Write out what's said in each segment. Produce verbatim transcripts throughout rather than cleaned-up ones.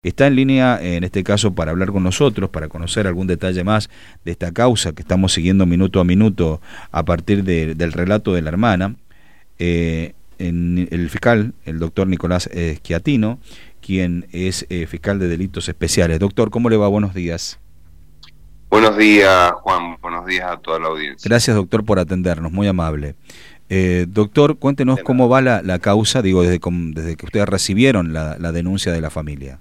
Está en línea, en este caso, para hablar con nosotros, para conocer algún detalle más de esta causa que estamos siguiendo minuto a minuto a partir de, del relato de la hermana, eh, en el fiscal, el doctor Nicolás eh, Schiattino, quien es eh, fiscal de delitos especiales. Doctor, ¿cómo le va? Buenos días. Buenos días, Juan. Buenos días a toda la audiencia. Gracias, doctor, por atendernos. Muy amable. Eh, doctor, cuéntenos de cómo va la, la causa, digo, desde, desde que ustedes recibieron la, la denuncia de la familia.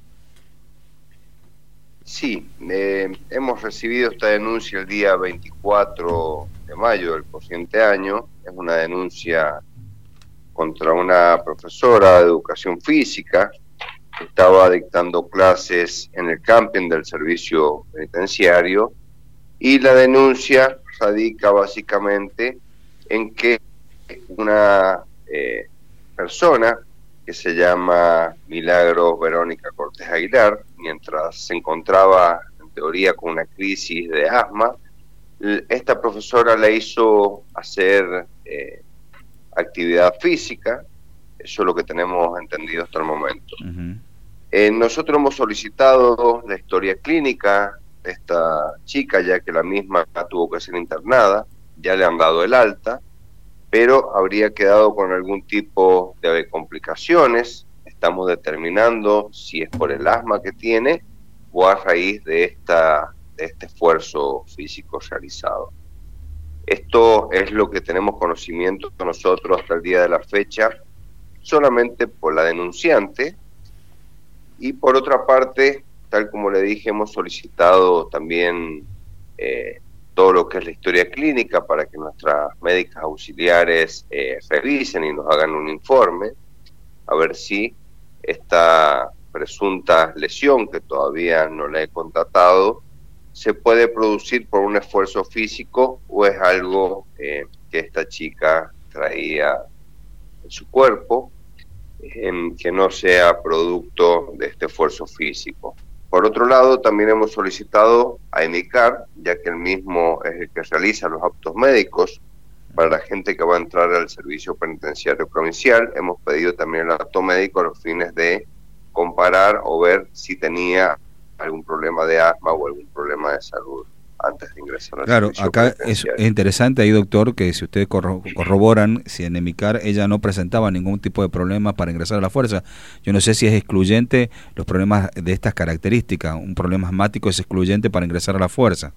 Sí, eh, hemos recibido esta denuncia el día veinticuatro de mayo del corriente año. Es una denuncia contra una profesora de educación física que estaba dictando clases en el camping del servicio penitenciario, y la denuncia radica básicamente en que una eh, persona que se llama Milagros Verónica Cortés Aguilar, mientras se encontraba en teoría con una crisis de asma, esta profesora le hizo hacer eh, actividad física. Eso es lo que tenemos entendido hasta el momento. Uh-huh. eh, nosotros hemos solicitado la historia clínica de esta chica, ya que la misma tuvo que ser internada. Ya le han dado el alta, pero habría quedado con algún tipo de complicaciones. Estamos determinando si es por el asma que tiene o a raíz de, esta, de este esfuerzo físico realizado. Esto es lo que tenemos conocimiento nosotros hasta el día de la fecha, solamente por la denunciante. Y por otra parte, tal como le dije, hemos solicitado también eh, todo lo que es la historia clínica para que nuestras médicas auxiliares eh, revisen y nos hagan un informe, a ver si esta presunta lesión, que todavía no la he constatado, se puede producir por un esfuerzo físico o es algo eh, que esta chica traía en su cuerpo, eh, que no sea producto de este esfuerzo físico. Por otro lado, también hemos solicitado a EMICAR, ya que el mismo es el que realiza los actos médicos para la gente que va a entrar al servicio penitenciario provincial. Hemos pedido también el acto médico a los fines de comparar o ver si tenía algún problema de asma o algún problema de salud antes de ingresar al claro, servicio acá penitenciario. Es, es interesante ahí, doctor, que si ustedes corro corroboran, si en EMICAR ella no presentaba ningún tipo de problema para ingresar a la fuerza. Yo no sé si es excluyente los problemas de estas características. Un problema asmático es excluyente para ingresar a la fuerza.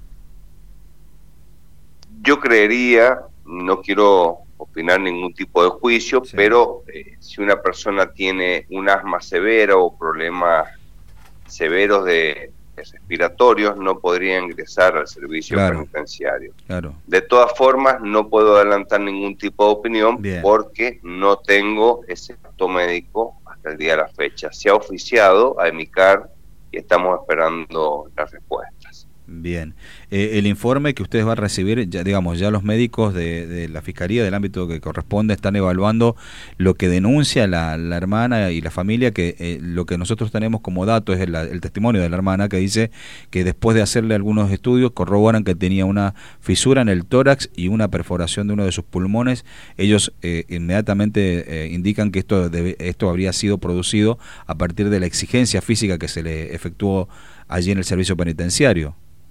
Yo creería, no quiero opinar ningún tipo de juicio, sí. pero eh, si una persona tiene un asma severo o problemas severos de respiratorios, no podría ingresar al servicio claro, penitenciario. Claro. De todas formas, no puedo adelantar ningún tipo de opinión. Bien. Porque no tengo ese acto médico hasta el día de la fecha. Se ha oficiado a EMICAR y estamos esperando las respuestas. Bien. Eh, el informe que ustedes van a recibir, ya digamos, ya los médicos de, de la Fiscalía del ámbito que corresponde están evaluando lo que denuncia la, la hermana y la familia, que eh, lo que nosotros tenemos como dato es el, el testimonio de la hermana, que dice que después de hacerle algunos estudios corroboran que tenía una fisura en el tórax y una perforación de uno de sus pulmones. Ellos eh, inmediatamente eh, indican que esto, debe, esto habría sido producido a partir de la exigencia física que se le efectuó allí en el servicio penitenciario.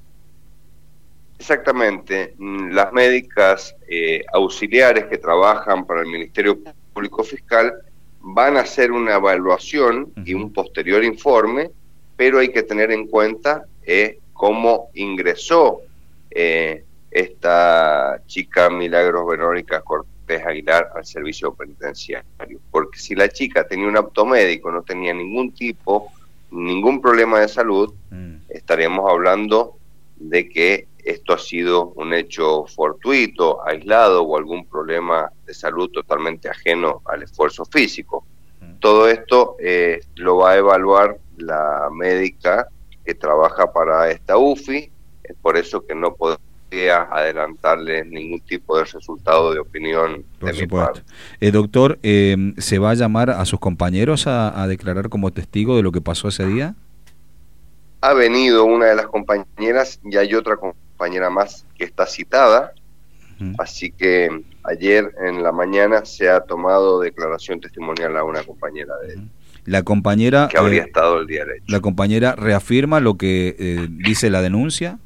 Exactamente. Las médicas eh, auxiliares que trabajan para el Ministerio Público Fiscal van a hacer una evaluación uh-huh. y un posterior informe, pero hay que tener en cuenta eh, cómo ingresó eh, esta chica Milagros Verónica Cortés Aguilar al servicio penitenciario. Porque si la chica tenía un acto médico, no tenía ningún tipo, ningún problema de salud, uh-huh. estaríamos hablando de que esto ha sido un hecho fortuito, aislado o algún problema de salud totalmente ajeno al esfuerzo físico. Todo esto eh, lo va a evaluar la médica que trabaja para esta U F I, es por eso que no podría adelantarles ningún tipo de resultado de opinión por de supuesto. mi parte. Eh, doctor, eh, ¿se va a llamar a sus compañeros a, a declarar como testigo de lo que pasó ese día? Ha venido una de las compañeras y hay otra compañera más que está citada, uh-huh. así que ayer en la mañana se ha tomado declaración testimonial a una compañera de él. La compañera... que habría eh, estado el día del hecho. ¿La compañera reafirma lo que eh, dice la denuncia?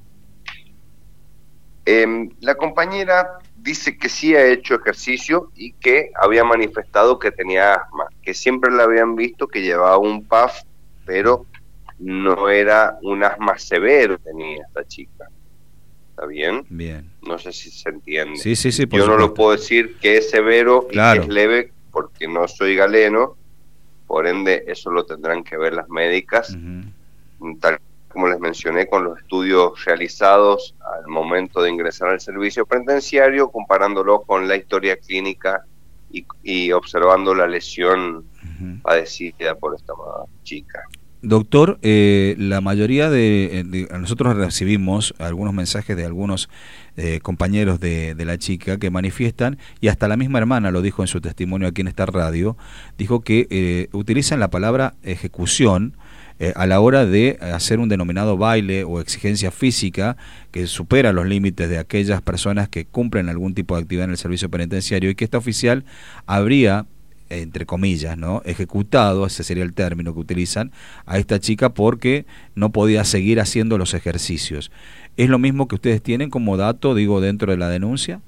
Eh, la compañera dice que sí ha hecho ejercicio y que había manifestado que tenía asma, que siempre la habían visto que llevaba un P A F, pero no era un asma severo que tenía esta chica. ¿Está bien? Bien. No sé si se entiende. Sí, sí, sí, por Yo no supuesto. lo puedo decir que es severo Claro. y que es leve porque no soy galeno, por ende eso lo tendrán que ver las médicas, uh-huh. Tal como les mencioné, con los estudios realizados al momento de ingresar al servicio penitenciario, comparándolo con la historia clínica y, y observando la lesión uh-huh. padecida por esta chica. Doctor, eh, la mayoría de, de... Nosotros recibimos algunos mensajes de algunos eh, compañeros de, de la chica que manifiestan, y hasta la misma hermana lo dijo en su testimonio aquí en esta radio, dijo que eh, utilizan la palabra ejecución eh, a la hora de hacer un denominado baile o exigencia física que supera los límites de aquellas personas que cumplen algún tipo de actividad en el servicio penitenciario, y que esta oficial habría, entre comillas, ¿no?, ejecutado, ese sería el término que utilizan, a esta chica porque no podía seguir haciendo los ejercicios. ¿Es lo mismo que ustedes tienen como dato, digo, dentro de la denuncia?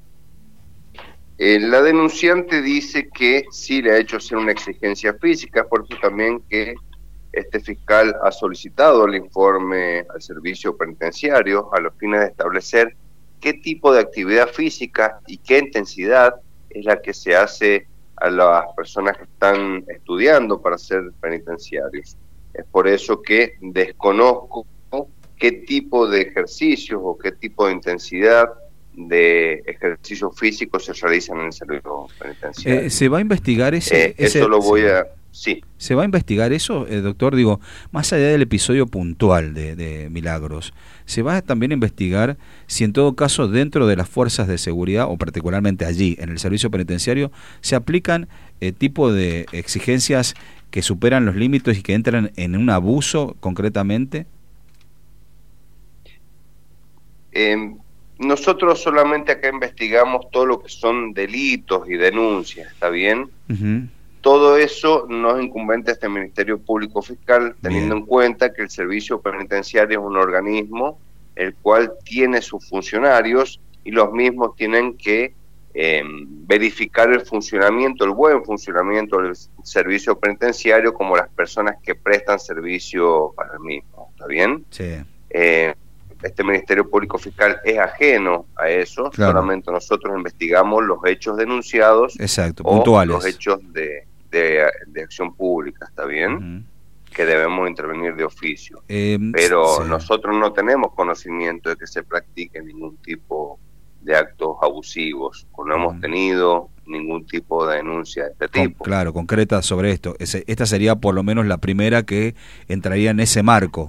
Eh, la denunciante dice que sí le ha hecho hacer una exigencia física, por eso también que este fiscal ha solicitado el informe al servicio penitenciario a los fines de establecer qué tipo de actividad física y qué intensidad es la que se hace a las personas que están estudiando para ser penitenciarios. Es por eso que desconozco qué tipo de ejercicios o qué tipo de intensidad de ejercicios físicos se realizan en el servicio penitenciario. Eh, ¿Se va a investigar ese? Eh, ese eso lo voy a... Sí. ¿Se va a investigar eso, eh, doctor? Digo, más allá del episodio puntual de, de Milagros, ¿se va a también investigar si en todo caso dentro de las fuerzas de seguridad, o particularmente allí, en el servicio penitenciario, se aplican eh, tipo de exigencias que superan los límites y que entran en un abuso concretamente? Eh, nosotros solamente acá investigamos todo lo que son delitos y denuncias, ¿está bien? Uh-huh. Todo eso no es incumbente a este Ministerio Público Fiscal, teniendo Bien. en cuenta que el servicio penitenciario es un organismo el cual tiene sus funcionarios y los mismos tienen que eh, verificar el funcionamiento, el buen funcionamiento del servicio penitenciario como las personas que prestan servicio para el mismo, ¿está bien? Sí. Eh, este Ministerio Público Fiscal es ajeno a eso, claro. Solamente nosotros investigamos los hechos denunciados. Exacto, o puntuales. los hechos de... De, de acción pública, ¿está bien? Uh-huh. Que debemos intervenir de oficio. Eh, Pero sí. nosotros no tenemos conocimiento de que se practique ningún tipo de actos abusivos, no uh-huh. hemos tenido ningún tipo de denuncia de este Con, tipo. Claro, concreta sobre esto. Ese, esta sería por lo menos la primera que entraría en ese marco.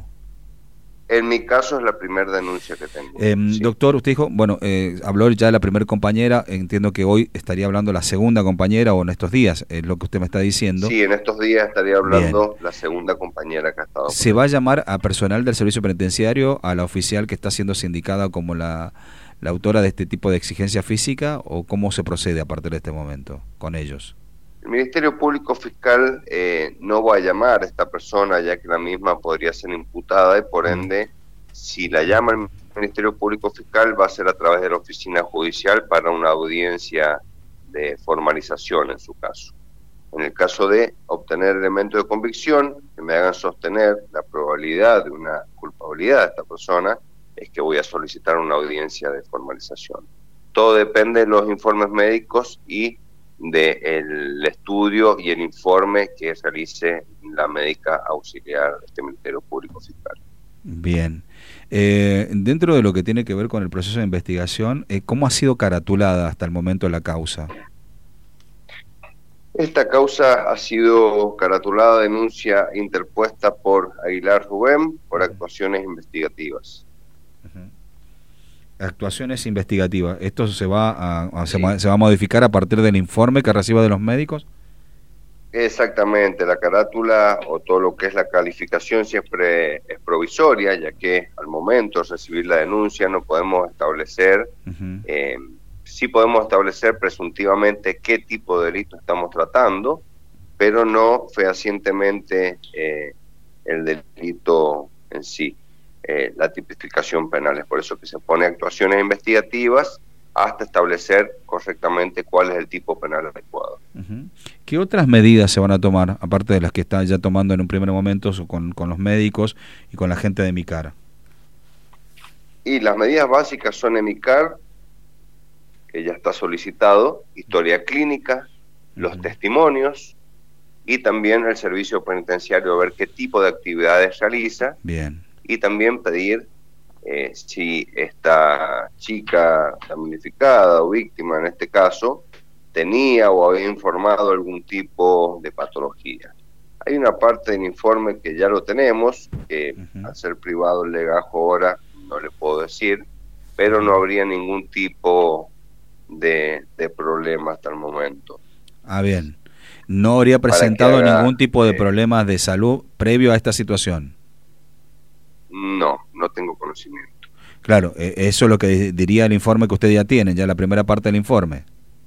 En mi caso es la primera denuncia que tengo. Eh, sí. Doctor, usted dijo, bueno, eh, habló ya de la primera compañera, entiendo que hoy estaría hablando la segunda compañera o en estos días, es lo que usted me está diciendo. Sí, en estos días estaría hablando Bien. la segunda compañera que ha estado. ¿Se va a llamar a personal del servicio penitenciario, a la oficial que está siendo sindicada como la, la autora de este tipo de exigencia física, o cómo se procede a partir de este momento con ellos? El Ministerio Público Fiscal eh, no va a llamar a esta persona, ya que la misma podría ser imputada y por ende, si la llama el Ministerio Público Fiscal, va a ser a través de la oficina judicial para una audiencia de formalización en su caso. En el caso de obtener elementos de convicción que me hagan sostener la probabilidad de una culpabilidad de esta persona, es que voy a solicitar una audiencia de formalización. Todo depende de los informes médicos y del estudio y el informe que realice la médica auxiliar de este Ministerio Público Fiscal. Bien. Eh, dentro de lo que tiene que ver con el proceso de investigación, eh, ¿cómo ha sido caratulada hasta el momento la causa? Esta causa ha sido caratulada denuncia interpuesta por Aguilar Rubén por actuaciones investigativas. Uh-huh. Actuaciones investigativas. ¿Esto se va a, a sí. se, se va a modificar a partir del informe que reciba de los médicos? Exactamente, la carátula o todo lo que es la calificación siempre es provisoria, ya que al momento de recibir la denuncia no podemos establecer, uh-huh. eh, sí podemos establecer presuntivamente qué tipo de delito estamos tratando, pero no fehacientemente eh, el delito en sí, eh, la tipificación penal. Es por eso que se pone actuaciones investigativas hasta establecer correctamente cuál es el tipo penal adecuado. Uh-huh. ¿Qué otras medidas se van a tomar, aparte de las que están ya tomando en un primer momento con, con los médicos y con la gente de MICAR? Y las medidas básicas son EMICAR, que ya está solicitado, historia clínica, uh-huh. los testimonios, y también el servicio penitenciario, a ver qué tipo de actividades realiza. Bien. Y también pedir eh, si esta chica damnificada o víctima, en este caso, tenía o había informado algún tipo de patología. Hay una parte del informe que ya lo tenemos, que uh-huh. al ser privado el legajo ahora no le puedo decir, pero no habría ningún tipo de, de problema hasta el momento. Ah, bien. ¿No habría presentado haga, ningún tipo de eh, problemas de salud previo a esta situación? No, no tengo conocimiento. Claro, eso es lo que diría el informe que usted ya tiene, ya la primera parte del informe.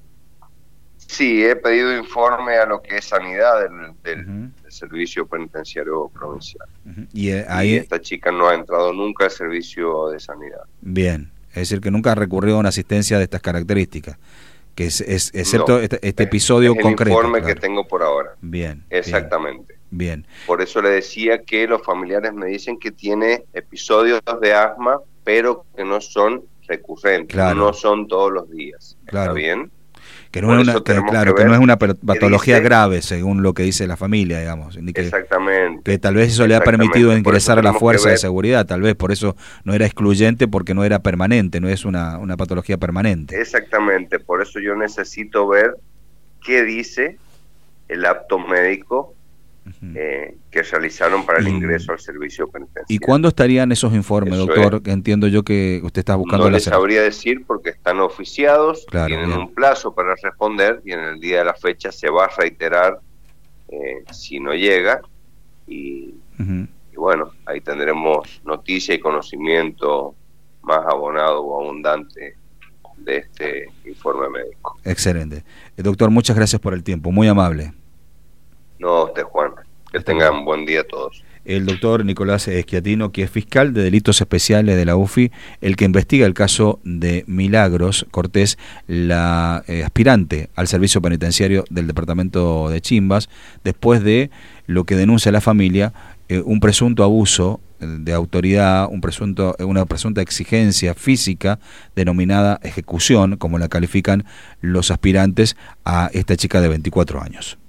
Sí, he pedido informe a lo que es sanidad del, del, uh-huh. del servicio penitenciario provincial. Uh-huh. Y, eh, ahí... y esta chica no ha entrado nunca al servicio de sanidad. Bien, es decir, que nunca ha recurrido a una asistencia de estas características, que es, es excepto no, este, este episodio es el concreto. El informe claro. que tengo por ahora. Bien. Exactamente. Bien. Por eso le decía que los familiares me dicen que tiene episodios de asma, pero que no son recurrentes, claro. no son todos los días. Claro. ¿Está bien? Que no, es una, que, claro, que, que no es una patología dice, grave, según lo que dice la familia, digamos. Ni que, exactamente. Que tal vez eso le ha permitido ingresar a la fuerza de seguridad, tal vez por eso no era excluyente, porque no era permanente, no es una, una patología permanente. Exactamente, por eso yo necesito ver qué dice el acto médico uh-huh. eh, que realizaron para el y, ingreso al servicio penitenciario. ¿Y cuándo estarían esos informes, eso doctor? Es, que entiendo yo que usted está buscando... No les sabría decir porque están oficiados, claro, tienen bien. un plazo para responder y en el día de la fecha se va a reiterar eh, si no llega y, uh-huh. y bueno, ahí tendremos noticia y conocimiento más abonado o abundante de este informe médico. Excelente. Eh, doctor, muchas gracias por el tiempo, muy amable. No, usted, Juan. Que Hasta tengan bien. Buen día a todos. El doctor Nicolás Schiattino, que es fiscal de delitos especiales de la U F I, el que investiga el caso de Milagros Cortés, la eh, aspirante al servicio penitenciario del departamento de Chimbas, después de lo que denuncia la familia, eh, un presunto abuso de autoridad, un presunto, una presunta exigencia física denominada ejecución, como la califican los aspirantes a esta chica de veinticuatro años.